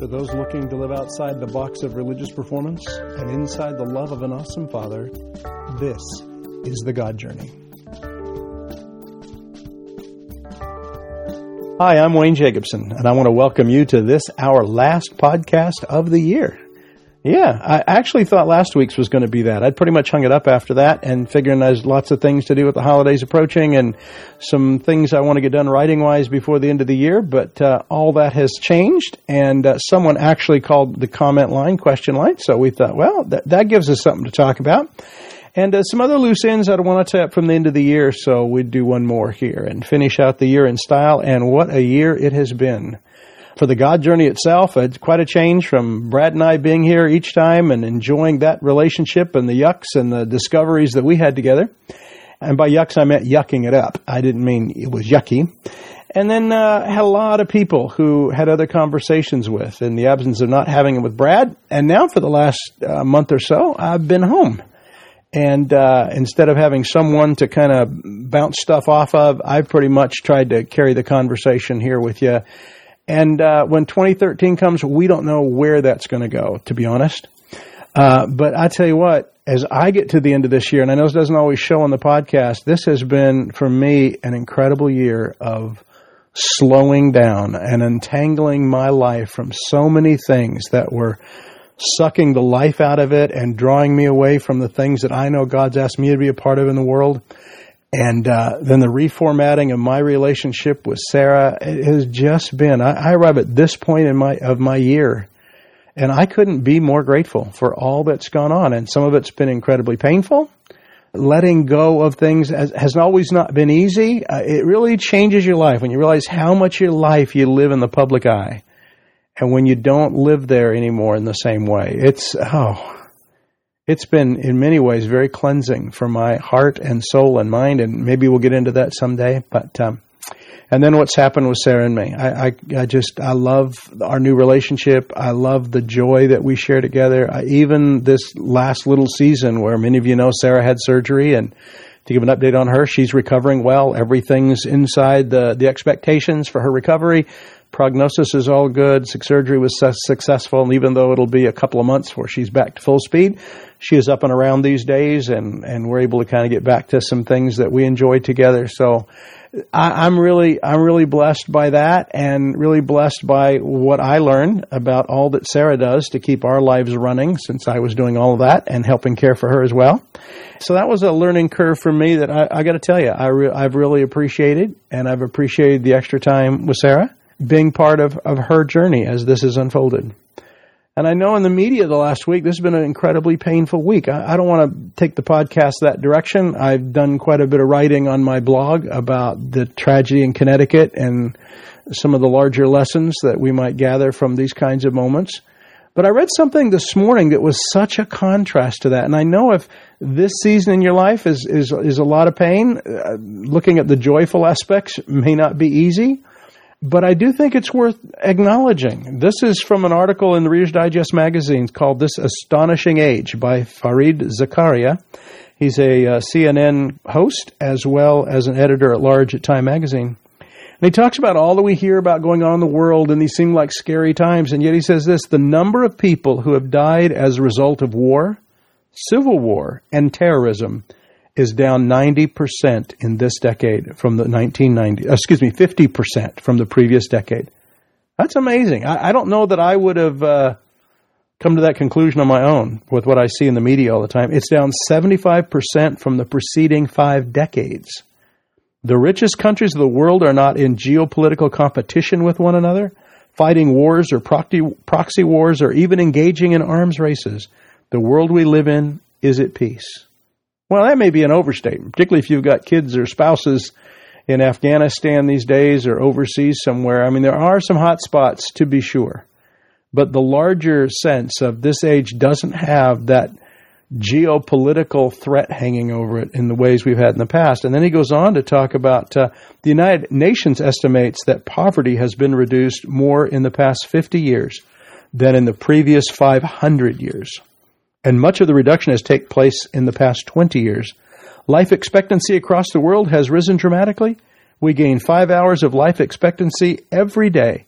To those looking to live outside the box of religious performance and inside the love of an awesome Father, this is The God Journey. Hi, I'm Wayne Jacobson, and I want to welcome you to this, our last podcast of the year. Yeah, I actually thought last week's was going to be that. I'd pretty much hung it up after that and figuring there's lots of things to do with the holidays approaching and some things I want to get done writing-wise before the end of the year, but all that has changed, and someone actually called the comment line, question line, so we thought, well, that gives us something to talk about. And some other loose ends I'd want to tap from the end of the year, so we'd do one more here and finish out the year in style, and what a year it has been. For the God Journey itself, it's quite a change from Brad and I being here each time and enjoying that relationship and the yucks and the discoveries that we had together. And by yucks, I meant yucking it up. I didn't mean it was yucky. And then had a lot of people who had other conversations with in the absence of not having them with Brad. And now for the last month or so, I've been home. And instead of having someone to kind of bounce stuff off of, I've pretty much tried to carry the conversation here with you. And when 2013 comes, we don't know where that's going to go, to be honest. But I tell you what, as I get to the end of this year, and I know it doesn't always show on the podcast, this has been, for me, an incredible year of slowing down and untangling my life from so many things that were sucking the life out of it and drawing me away from the things that I know God's asked me to be a part of in the world. And then the reformatting of my relationship with Sarah, it has just been, I arrive at this point in my year, and I couldn't be more grateful for all that's gone on. And some of it's been incredibly painful. Letting go of things has always not been easy. It really changes your life when you realize how much of your life you live in the public eye. And when you don't live there anymore in the same way, it's been, in many ways, very cleansing for my heart and soul and mind, and maybe we'll get into that someday. But and then what's happened with Sarah and me. I love our new relationship. I love the joy that we share together. Even this last little season where many of you know Sarah had surgery, and to give an update on her, she's recovering well. Everything's inside the expectations for her recovery. Prognosis is all good. Surgery was successful, and even though it'll be a couple of months before she's back to full speed, she is up and around these days, and we're able to kind of get back to some things that we enjoy together. So I'm really blessed by that, and really blessed by what I learned about all that Sarah does to keep our lives running, since I was doing all of that and helping care for her as well. So that was a learning curve for me that I got to tell you, I've really appreciated, and I've appreciated the extra time with Sarah, being part of her journey as this has unfolded. And I know in the media the last week, this has been an incredibly painful week. I don't want to take the podcast that direction. I've done quite a bit of writing on my blog about the tragedy in Connecticut and some of the larger lessons that we might gather from these kinds of moments. But I read something this morning that was such a contrast to that. And I know if this season in your life is a lot of pain, looking at the joyful aspects may not be easy. But I do think it's worth acknowledging. This is from an article in the Reader's Digest magazine called This Astonishing Age by Fareed Zakaria. He's a CNN host as well as an editor-at-large at Time magazine. And he talks about all that we hear about going on in the world, and these seem like scary times. And yet he says this: the number of people who have died as a result of war, civil war, and terrorism is down 90% in this decade from the 50% from the previous decade. That's amazing. I don't know that I would have come to that conclusion on my own with what I see in the media all the time. It's down 75% from the preceding 5 decades. The richest countries of the world are not in geopolitical competition with one another, fighting wars or proxy wars, or even engaging in arms races. The world we live in is at peace. Well, that may be an overstatement, particularly if you've got kids or spouses in Afghanistan these days or overseas somewhere. I mean, there are some hot spots to be sure. But the larger sense of this age doesn't have that geopolitical threat hanging over it in the ways we've had in the past. And then he goes on to talk about the United Nations estimates that poverty has been reduced more in the past 50 years than in the previous 500 years. And much of the reduction has taken place in the past 20 years. Life expectancy across the world has risen dramatically. We gain 5 hours of life expectancy every day,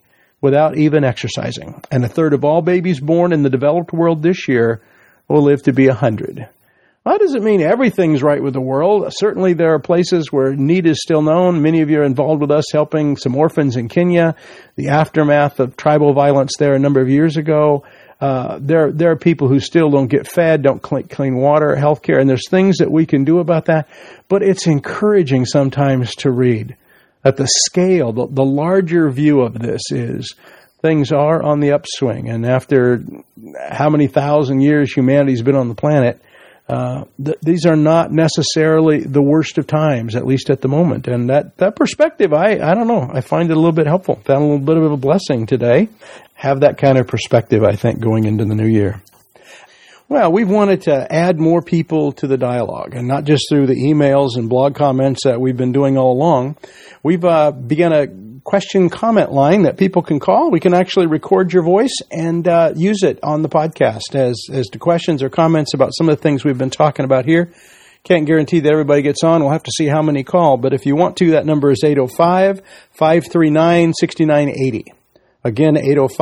without even exercising. And a third of all babies born in the developed world this year will live to be 100. That doesn't mean everything's right with the world. Certainly there are places where need is still known. Many of you are involved with us helping some orphans in Kenya, the aftermath of tribal violence there a number of years ago. There are people who still don't get fed, don't clean water, health care, and there's things that we can do about that. But it's encouraging sometimes to read that the scale, the larger view of this is things are on the upswing. And after how many thousand years humanity's been on the planet, these are not necessarily the worst of times, at least at the moment. And that perspective, I don't know, I find it a little bit helpful. Found a little bit of a blessing today. Have that kind of perspective, I think, going into the new year. Well, we've wanted to add more people to the dialogue, and not just through the emails and blog comments that we've been doing all along. We've begun a question comment line that people can call. We can actually record your voice and use it on the podcast as to questions or comments about some of the things we've been talking about here. Can't guarantee that everybody gets on. We'll have to see how many call. But if you want to, that number is 805-539-6980. Again,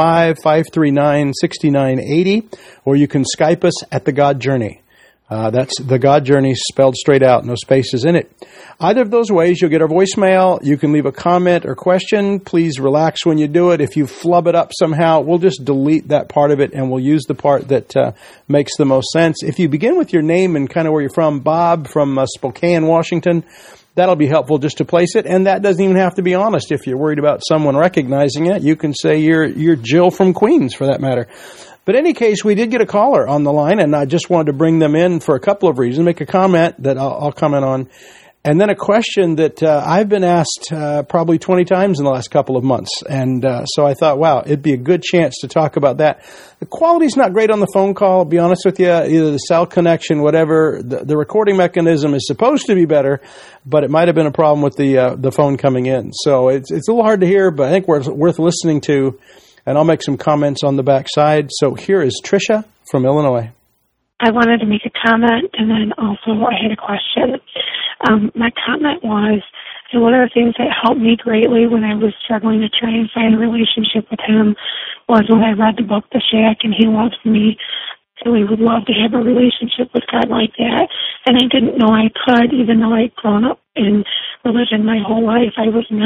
805-539-6980. Or you can Skype us at The God Journey. That's The God Journey spelled straight out, no spaces in it. Either of those ways, you'll get our voicemail. You can leave a comment or question. Please relax when you do it. If you flub it up somehow, we'll just delete that part of it and we'll use the part that makes the most sense. If you begin with your name and kind of where you're from, Bob from Spokane, Washington, that'll be helpful just to place it. And that doesn't even have to be honest. If you're worried about someone recognizing it, you can say you're Jill from Queens, for that matter. But in any case, we did get a caller on the line, and I just wanted to bring them in for a couple of reasons. Make a comment that I'll comment on, and then a question that I've been asked probably 20 times in the last couple of months. And so I thought, wow, it'd be a good chance to talk about that. The quality's not great on the phone call, I'll be honest with you. Either the cell connection, whatever. The recording mechanism is supposed to be better, but it might have been a problem with the phone coming in. So it's a little hard to hear, but I think worth listening to. And I'll make some comments on the backside. So here is Tricia from Illinois. I wanted to make a comment, and then also I had a question. My comment was, and one of the things that helped me greatly when I was struggling to try and find a relationship with him was when I read the book The Shack, and He Loves Me. So we would love to have a relationship with God like that. And I didn't know I could, even though I'd grown up in religion my whole life.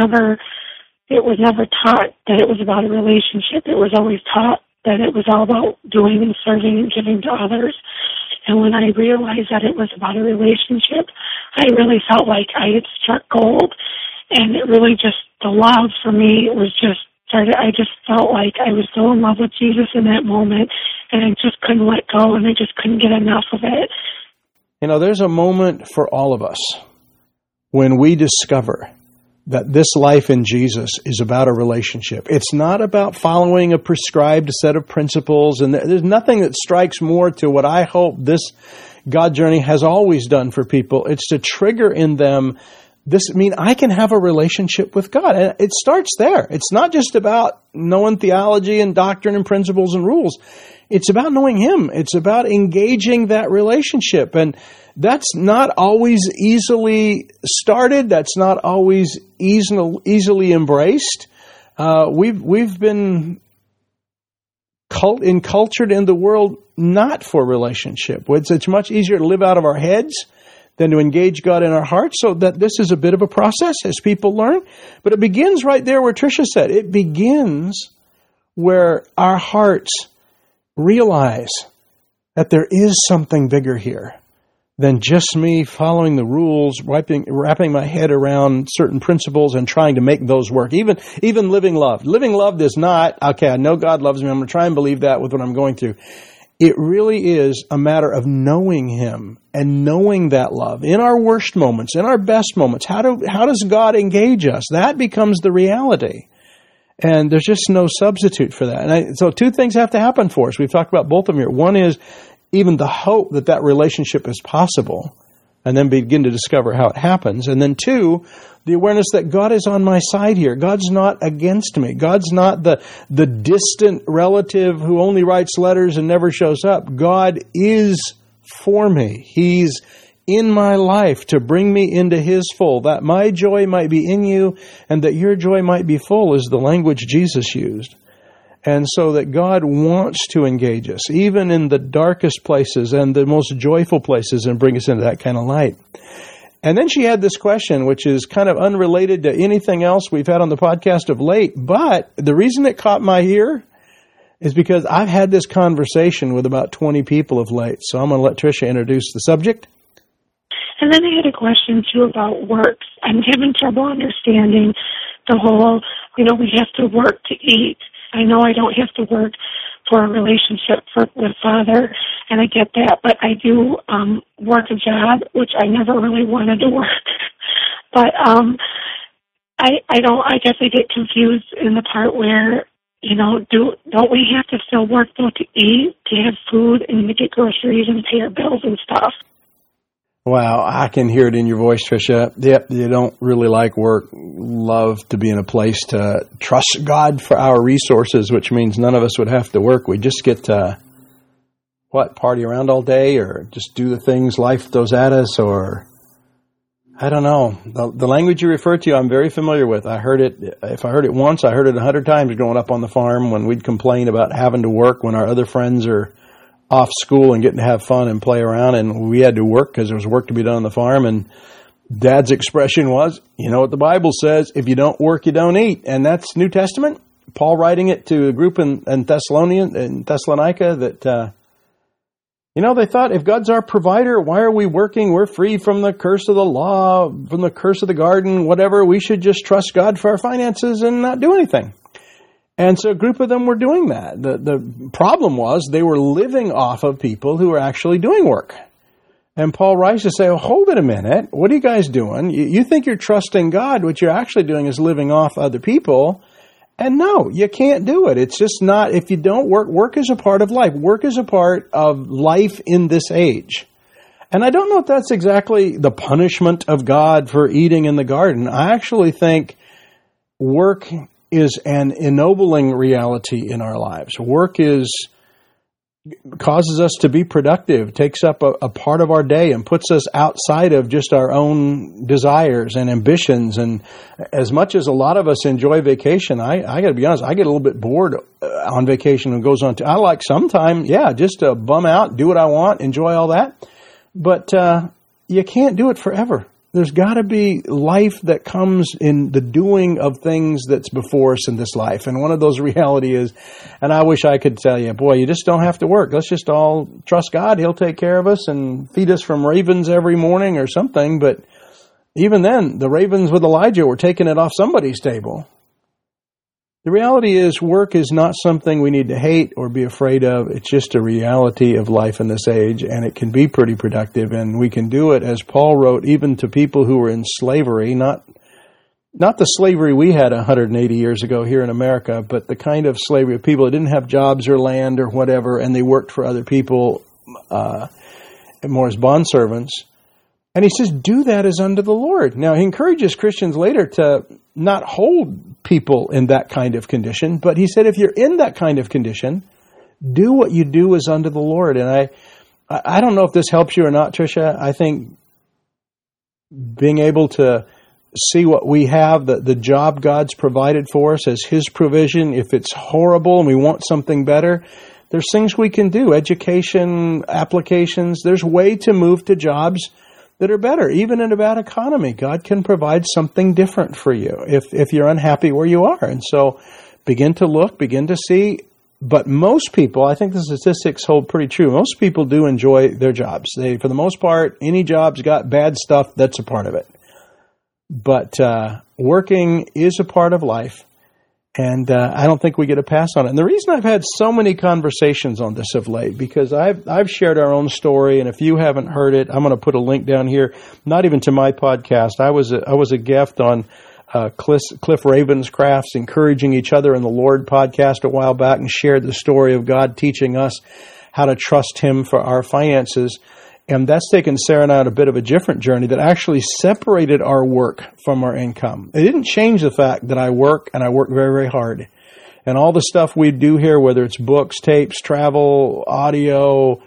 It was never taught that it was about a relationship. It was always taught that it was all about doing and serving and giving to others. And when I realized that it was about a relationship, I really felt like I had struck gold. And it really just, the love for me, it was just, I just felt like I was so in love with Jesus in that moment, and I just couldn't let go, and I just couldn't get enough of it. You know, there's a moment for all of us when we discover that this life in Jesus is about a relationship. It's not about following a prescribed set of principles, and there's nothing that strikes more to what I hope this God journey has always done for people. It's to trigger in them I can have a relationship with God. And it starts there. It's not just about knowing theology and doctrine and principles and rules. It's about knowing Him. It's about engaging that relationship. And that's not always easily started. That's not always easily embraced. We've been encultured in the world not for relationship. It's much easier to live out of our heads than to engage God in our hearts, so that this is a bit of a process as people learn. But it begins right there where Tricia said. It begins where our hearts realize that there is something bigger here than just me following the rules, wrapping my head around certain principles and trying to make those work. Even living love. Living love does not, okay, I know God loves me, I'm going to try and believe that with what I'm going through. It really is a matter of knowing Him and knowing that love in our worst moments, in our best moments. How does God engage us? That becomes the reality. And there's just no substitute for that. And so two things have to happen for us. We've talked about both of them here. One is even the hope that relationship is possible, and then begin to discover how it happens. And then two, the awareness that God is on my side here. God's not against me. God's not the distant relative who only writes letters and never shows up. God is for me. He's in my life to bring me into His fold, that my joy might be in you and that your joy might be full, is the language Jesus used. And so that God wants to engage us, even in the darkest places and the most joyful places, and bring us into that kind of light. And then she had this question, which is kind of unrelated to anything else we've had on the podcast of late. But the reason it caught my ear is because I've had this conversation with about 20 people of late. So I'm going to let Tricia introduce the subject. And then I had a question, too, about works. I'm having trouble understanding the whole, we have to work to eat. I know I don't have to work for a relationship with Father, and I get that, but I do work a job, which I never really wanted to work. But I guess I get confused in the part where, don't we have to still work, though, to eat, to have food, and to get groceries and pay our bills and stuff? Wow, I can hear it in your voice, Tricia. Yep, you don't really like work. Love to be in a place to trust God for our resources, which means none of us would have to work. We just get to, party around all day, or just do the things life throws at us, or I don't know. The language you refer to, I'm very familiar with. I heard it. If I heard it once, I heard it 100 times growing up on the farm when we'd complain about having to work when our other friends are off school and getting to have fun and play around, and we had to work because there was work to be done on the farm. And Dad's expression was, you know what the Bible says, if you don't work, you don't eat. And that's New Testament. Paul writing it to a group in Thessalonica that, they thought, if God's our provider, why are we working? We're free from the curse of the law, from the curse of the garden, whatever. We should just trust God for our finances and not do anything. And so a group of them were doing that. The problem was they were living off of people who were actually doing work. And Paul writes to say, hold it a minute. What are you guys doing? You think you're trusting God. What you're actually doing is living off other people. And no, you can't do it. It's just not, if you don't work, work is a part of life. Work is a part of life in this age. And I don't know if that's exactly the punishment of God for eating in the garden. I actually think work is an ennobling reality in our lives. Work causes us to be productive, takes up a part of our day and puts us outside of just our own desires and ambitions. And as much as a lot of us enjoy vacation, I got to be honest, I get a little bit bored on vacation and goes on to, I like sometime, just to bum out, do what I want, enjoy all that. But you can't do it forever. There's got to be life that comes in the doing of things that's before us in this life. And one of those reality is, and I wish I could tell you, boy, you just don't have to work. Let's just all trust God. He'll take care of us and feed us from ravens every morning or something. But even then, the ravens with Elijah were taking it off somebody's table. The reality is work is not something we need to hate or be afraid of. It's just a reality of life in this age, and it can be pretty productive. And we can do it, as Paul wrote, even to people who were in slavery, not the slavery we had 180 years ago here in America, but the kind of slavery of people that didn't have jobs or land or whatever, and they worked for other people more as bondservants. And he says, do that as unto the Lord. Now, he encourages Christians later to not hold people in that kind of condition, but he said, if you're in that kind of condition, do what you do as unto the Lord. And I don't know if this helps you or not, Tricia. I think being able to see what we have, the job God's provided for us as his provision, if it's horrible and we want something better, there's things we can do, education, applications. There's a way to move to jobs that are better. Even in a bad economy, God can provide something different for you if you're unhappy where you are. And so begin to look, begin to see. But most people, I think the statistics hold pretty true, most people do enjoy their jobs. They, for the most part, any job's got bad stuff, that's a part of it. But working is a part of life. And I don't think we get a pass on it. And the reason I've had so many conversations on this of late, because I've shared our own story, and if you haven't heard it, I'm going to put a link down here. Not even to my podcast. I was a guest on Cliff Ravenscraft's Encouraging Each Other in the Lord podcast a while back, and shared the story of God teaching us how to trust Him for our finances. And that's taken Sarah and I on a bit of a different journey that actually separated our work from our income. It didn't change the fact that I work, and I work very, very hard. And all the stuff we do here, whether it's books, tapes, travel, audio,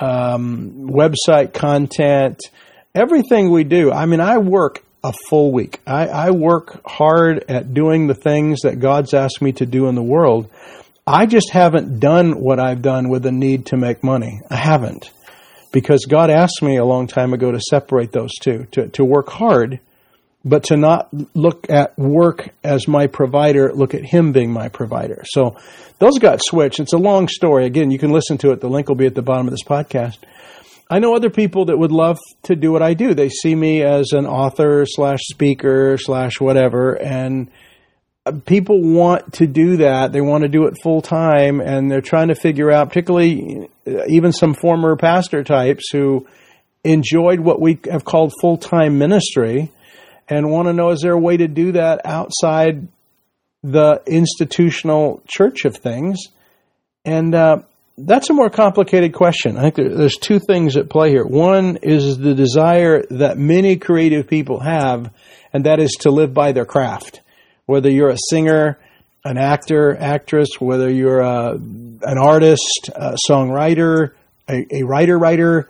website content, everything we do. I mean, I work a full week. I work hard at doing the things that God's asked me to do in the world. I just haven't done what I've done with the need to make money. I haven't. Because God asked me a long time ago to separate those two, to work hard, but to not look at work as my provider, look at Him being my provider. So those got switched. It's a long story. Again, you can listen to it. The link will be at the bottom of this podcast. I know other people that would love to do what I do. They see me as an author / speaker / whatever, and people want to do that. They want to do it full time, and they're trying to figure out, particularly even some former pastor types who enjoyed what we have called full-time ministry and want to know, is there a way to do that outside the institutional church of things? And that's a more complicated question. I think there's two things at play here. One is the desire that many creative people have, and that is to live by their craft. Whether you're a singer, an actor, actress, whether you're an artist, a songwriter, a writer,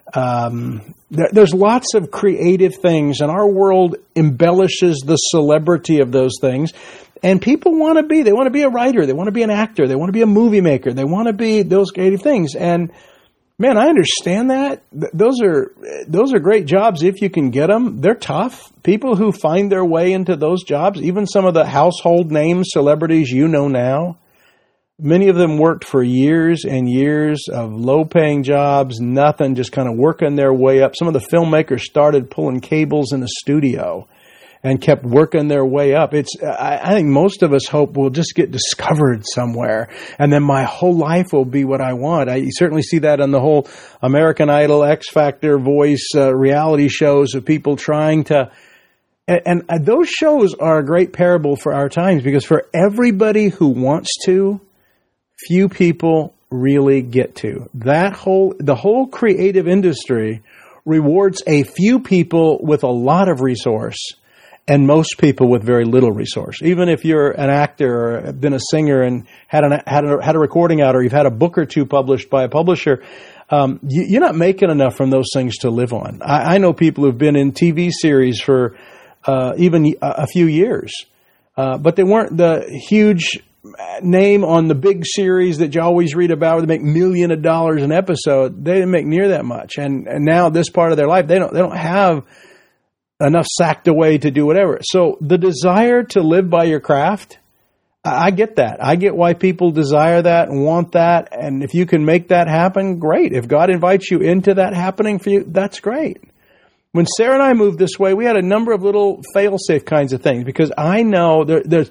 there's lots of creative things, and our world embellishes the celebrity of those things. And people they want to be a writer, they want to be an actor, they want to be a movie maker, they want to be those creative things. And man, I understand that. Those are great jobs if you can get them. They're tough. People who find their way into those jobs, even some of the household names, celebrities you know now, many of them worked for years and years of low-paying jobs, nothing, just kind of working their way up. Some of the filmmakers started pulling cables in the studio and kept working their way up. I think most of us hope we'll just get discovered somewhere, and then my whole life will be what I want. I certainly see that on the whole American Idol, X Factor, Voice, reality shows of people trying to... And those shows are a great parable for our times, because for everybody who wants to, few people really get to. The whole creative industry rewards a few people with a lot of resource, and most people with very little resource. Even if you're an actor or have been a singer and had a recording out, or you've had a book or two published by a publisher, you're not making enough from those things to live on. I know people who've been in TV series for even a few years, but they weren't the huge name on the big series that you always read about where they make millions of dollars an episode. They didn't make near that much. And now this part of their life, they don't have enough sacked away to do whatever. So the desire to live by your craft, I get that. I get why people desire that and want that. And if you can make that happen, great. If God invites you into that happening for you, that's great. When Sarah and I moved this way, we had a number of little fail-safe kinds of things, because I know there's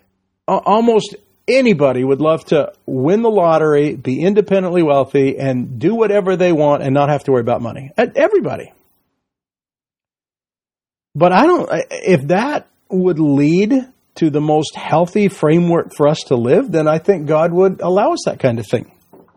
almost anybody would love to win the lottery, be independently wealthy, and do whatever they want and not have to worry about money. Everybody. But if that would lead to the most healthy framework for us to live, then I think God would allow us that kind of thing.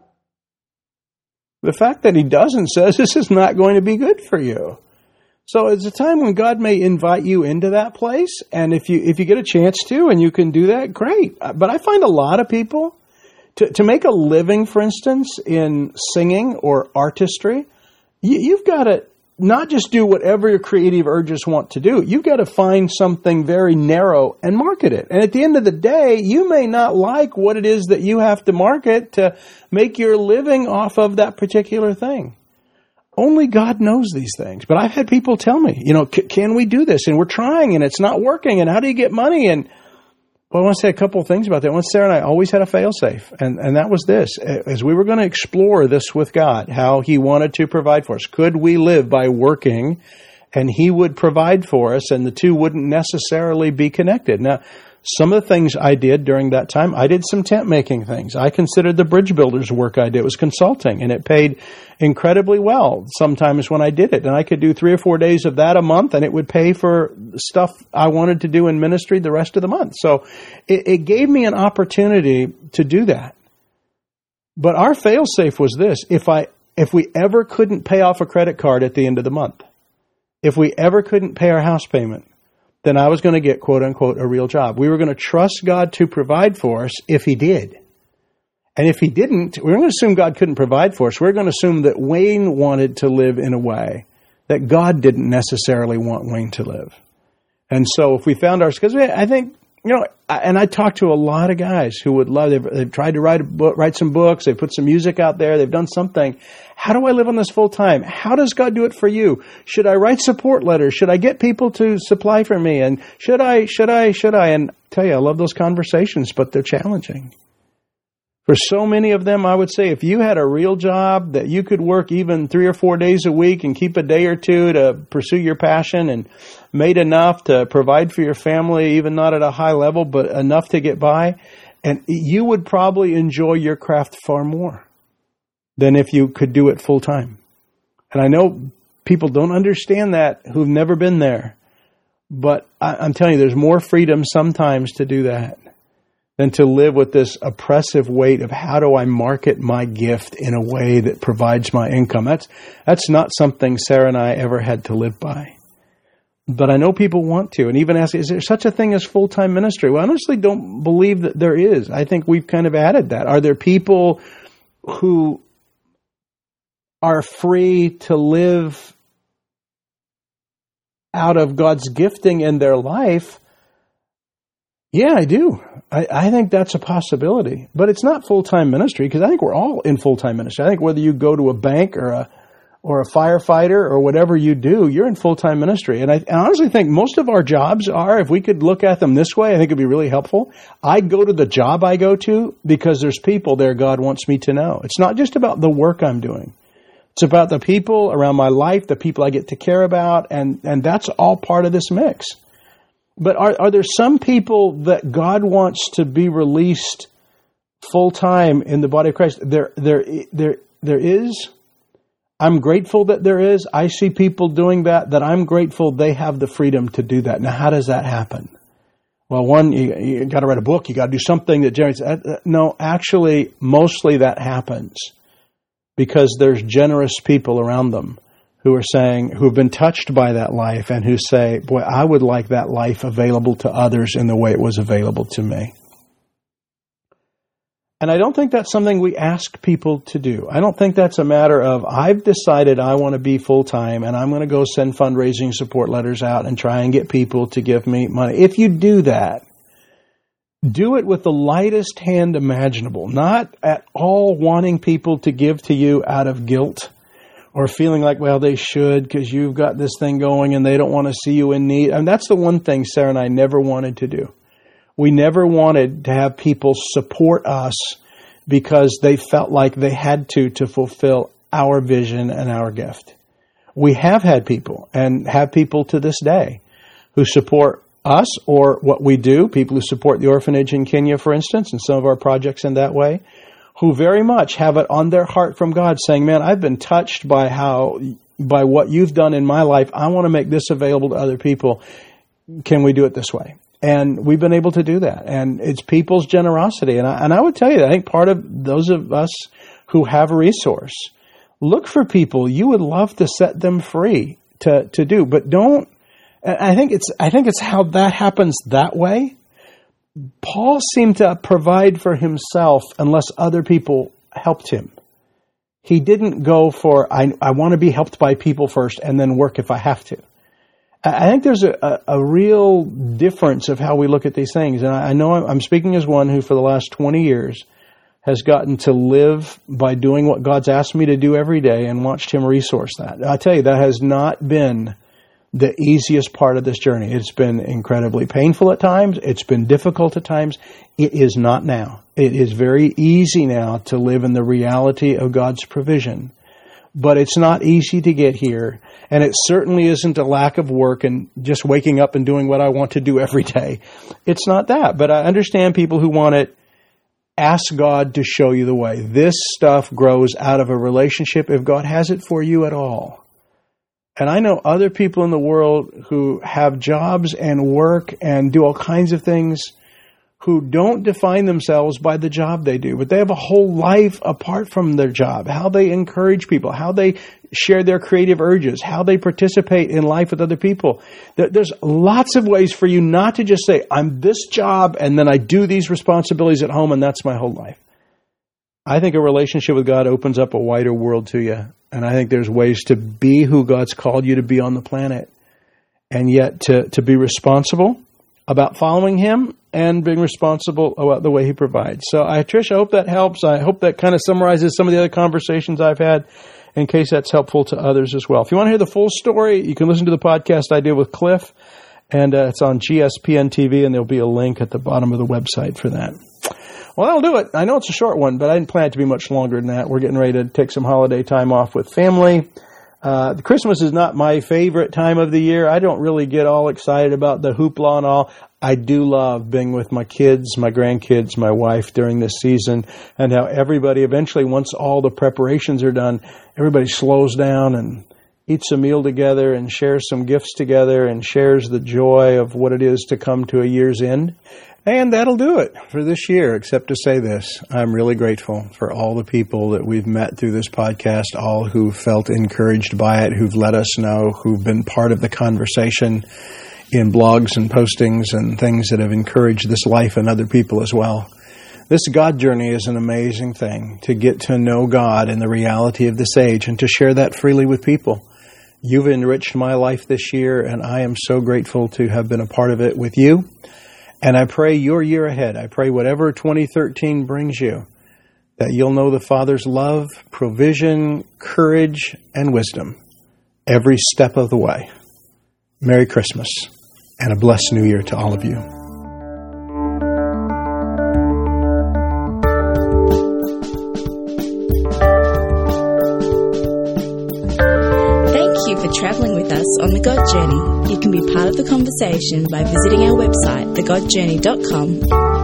The fact that He doesn't says this is not going to be good for you. So it's a time when God may invite you into that place, and if you get a chance to and you can do that, great. But I find a lot of people, to make a living, for instance, in singing or artistry, you've got to not just do whatever your creative urges want to do. You've got to find something very narrow and market it. And at the end of the day, you may not like what it is that you have to market to make your living off of that particular thing. Only God knows these things. But I've had people tell me, can we do this? And we're trying and it's not working. And how do you get money? And well, I want to say a couple of things about that. One, Sarah and I always had a fail-safe, and that was this. As we were going to explore this with God, how He wanted to provide for us. Could we live by working, and He would provide for us, and the two wouldn't necessarily be connected? Now, some of the things I did during that time, I did some tent-making things. I considered the bridge builders work I did. It was consulting, and it paid incredibly well sometimes when I did it. And I could do 3 or 4 days of that a month, and it would pay for stuff I wanted to do in ministry the rest of the month. So it gave me an opportunity to do that. But our fail-safe was this. If we ever couldn't pay off a credit card at the end of the month, if we ever couldn't pay our house payment, then I was going to get, quote unquote, a real job. We were going to trust God to provide for us if He did. And if He didn't, we were going to assume God couldn't provide for us. We were going to assume that Wayne wanted to live in a way that God didn't necessarily want Wayne to live. And so if we found because I think I talk to a lot of guys who would love, they've tried to write some books, they've put some music out there, they've done something. How do I live on this full time? How does God do it for you? Should I write support letters? Should I get people to supply for me? And should I? And I tell you, I love those conversations, but they're challenging. For so many of them, I would say if you had a real job that you could work even 3 or 4 days a week and keep a day or two to pursue your passion and made enough to provide for your family, even not at a high level, but enough to get by, and you would probably enjoy your craft far more than if you could do it full time. And I know people don't understand that who've never been there, but I'm telling you, there's more freedom sometimes to do that than to live with this oppressive weight of how do I market my gift in a way that provides my income. That's not something Sarah and I ever had to live by. But I know people want to, and even ask, is there such a thing as full-time ministry? Well, I honestly don't believe that there is. I think we've kind of added that. Are there people who are free to live out of God's gifting in their life? Yeah, I do. I think that's a possibility. But it's not full-time ministry, because I think we're all in full-time ministry. I think whether you go to a bank or a firefighter or whatever you do, you're in full-time ministry. And I honestly think most of our jobs are, if we could look at them this way, I think it'd be really helpful. I go to the job I go to because there's people there God wants me to know. It's not just about the work I'm doing. It's about the people around my life, the people I get to care about, and that's all part of this mix. But are there some people that God wants to be released full-time in the body of Christ? There is. I'm grateful that there is. I see people doing that I'm grateful they have the freedom to do that. Now, how does that happen? Well, one, you got to write a book. You got to do something that generates. No, actually, mostly that happens because there's generous people around them who are saying, who have been touched by that life and who say, boy, I would like that life available to others in the way it was available to me. And I don't think that's something we ask people to do. I don't think that's a matter of, I've decided I want to be full-time and I'm going to go send fundraising support letters out and try and get people to give me money. If you do that, do it with the lightest hand imaginable, not at all wanting people to give to you out of guilt or feeling like, well, they should because you've got this thing going and they don't want to see you in need. And that's the one thing Sarah and I never wanted to do. We never wanted to have people support us because they felt like they had to fulfill our vision and our gift. We have had people and have people to this day who support us or what we do, people who support the orphanage in Kenya, for instance, and some of our projects in that way, who very much have it on their heart from God saying, man, I've been touched by what you've done in my life. I want to make this available to other people. Can we do it this way? And we've been able to do that. And it's people's generosity. And I would tell you, I think part of those of us who have a resource, look for people you would love to set them free to do. But don't, I think it's how that happens that way. Paul seemed to provide for himself unless other people helped him. He didn't go for, I want to be helped by people first and then work if I have to. I think there's a real difference of how we look at these things. And I know I'm speaking as one who for the last 20 years has gotten to live by doing what God's asked me to do every day and watched him resource that. I tell you, that has not been the easiest part of this journey. It's been incredibly painful at times. It's been difficult at times. It is not now. It is very easy now to live in the reality of God's provision. But it's not easy to get here. And it certainly isn't a lack of work and just waking up and doing what I want to do every day. It's not that. But I understand people who want it. Ask God to show you the way. This stuff grows out of a relationship if God has it for you at all. And I know other people in the world who have jobs and work and do all kinds of things who don't define themselves by the job they do, but they have a whole life apart from their job, how they encourage people, how they share their creative urges, how they participate in life with other people. There's lots of ways for you not to just say, I'm this job and then I do these responsibilities at home and that's my whole life. I think a relationship with God opens up a wider world to you. And I think there's ways to be who God's called you to be on the planet and yet to be responsible about following him and being responsible about the way he provides. So, Trish, I hope that helps. I hope that kind of summarizes some of the other conversations I've had, in case that's helpful to others as well. If you want to hear the full story, you can listen to the podcast I did with Cliff, and it's on GSPN TV, and there'll be a link at the bottom of the website for that. Well, that'll do it. I know it's a short one, but I didn't plan it to be much longer than that. We're getting ready to take some holiday time off with family. Christmas is not my favorite time of the year. I don't really get all excited about the hoopla and all. I do love being with my kids, my grandkids, my wife during this season, and how everybody eventually, once all the preparations are done, everybody slows down and eats a meal together and shares some gifts together and shares the joy of what it is to come to a year's end. And that'll do it for this year, except to say this. I'm really grateful for all the people that we've met through this podcast, all who felt encouraged by it, who've let us know, who've been part of the conversation in blogs and postings and things that have encouraged this life and other people as well. This God journey is an amazing thing, to get to know God and the reality of this age and to share that freely with people. You've enriched my life this year, and I am so grateful to have been a part of it with you. And I pray your year ahead, I pray whatever 2013 brings you, that you'll know the Father's love, provision, courage, and wisdom every step of the way. Merry Christmas and a blessed New Year to all of you. Thank you for traveling with us on The God Journey. You can be part of the conversation by visiting our website, thegodjourney.com,